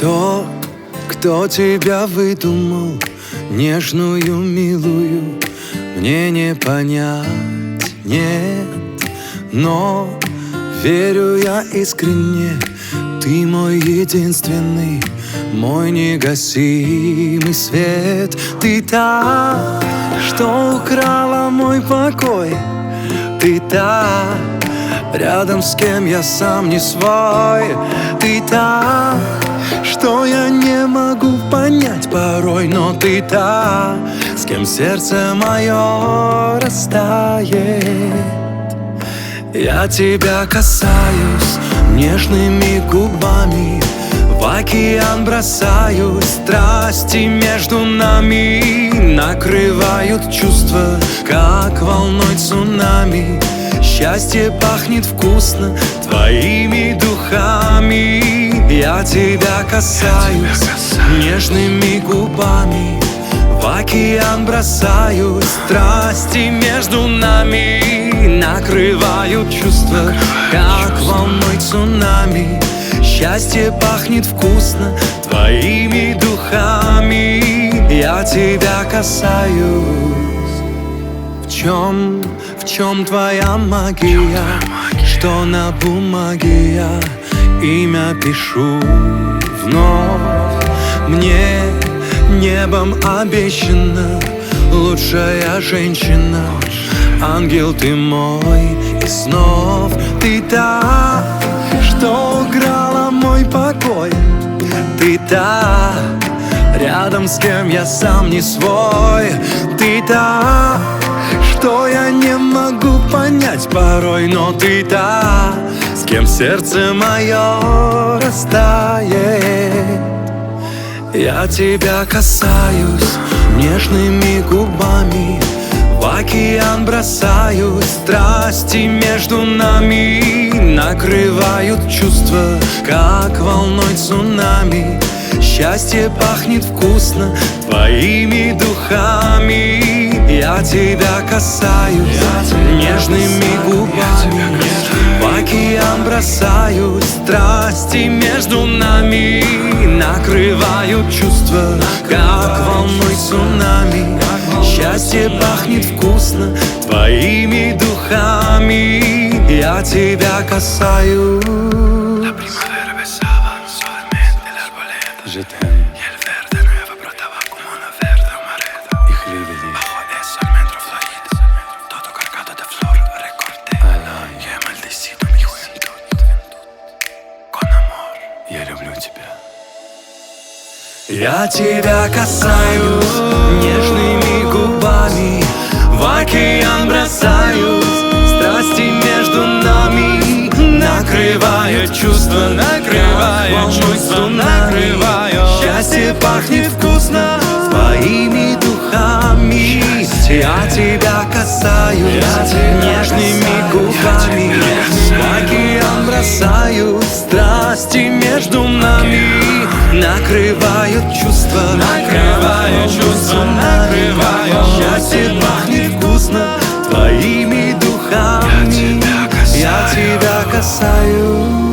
Кто тебя выдумал, нежную, милую, мне не понять, нет. Но верю я искренне, ты мой единственный, мой негасимый свет. Ты та, что украла мой покой, ты та, рядом с кем я сам не свой. Ты та, что я не могу понять порой, но ты та, с кем сердце мое растает. Я тебя касаюсь нежными губами, в океан бросаюсь, страсти между нами накрывают чувства, как волной цунами. Счастье пахнет вкусно твоими духами. Я тебя касаюсь нежными губами, в океан бросаюсь, страсти между нами накрывают чувства, как волной цунами. Счастье пахнет вкусно твоими духами. Я тебя касаюсь. В чем твоя магия, что на бумаге я имя пишу вновь? Мне небом обещана лучшая женщина, ангел ты мой из снов. Ты та, что украла мой покой, ты та, рядом с кем я сам не свой. Ты та, что я не могу понять порой, но ты та, с кем сердце мое растает. Я тебя касаюсь нежными губами, в океан бросаюсь, страсти между нами накрывают чувства, как волной цунами. Счастье пахнет вкусно твоими духами. Я тебя касаюсь нежными губами, в океан бросаюсь, страсти между нами накрывают чувства, как волной цунами. Счастье пахнет вкусно твоими духами. Я тебя касаюсь. Я люблю тебя. Я тебя касаюсь нежными губами, в океан бросаюсь, страсти между нами накрывают чувства, накрывают чувства, накрывают. Счастье пахнет вкусно твоими духами. Я тебя касаюсь нежными губами, в океан бросаюсь, страсти между нами накрывают чувства, накрывают чувства, накрывают. Счастье пахнет вкусно твоими духами. Я тебя касаюсь.